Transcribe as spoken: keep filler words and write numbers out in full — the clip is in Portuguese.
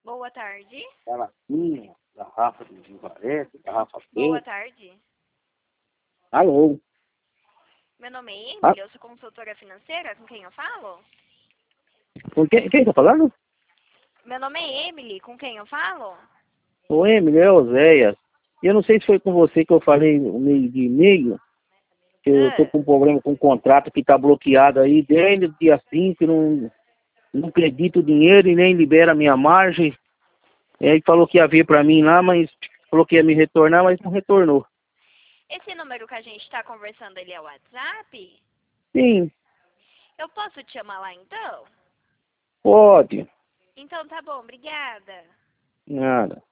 Boa tarde. Garrafinha, garrafa de Vivarete, garrafa Boa preta. tarde. Alô? Meu nome é Ah, Emily, eu sou consultora financeira, com quem eu falo? com quem, quem tá falando? Meu nome é Emily, com quem eu falo? O Emily, é Oséias. Eu não sei se foi com você que eu falei no meio de e-mail, que eu tô Ah, com um problema com um contrato que tá bloqueado aí desde o dia cinco, não, não acredito o dinheiro e nem libera a minha margem. Ele falou que ia vir pra mim lá, mas falou que ia me retornar, mas não retornou. esse número que a gente está conversando, ele é o WhatsApp? Sim, Eu posso te chamar lá então? pode. Então tá bom, obrigada. Nada.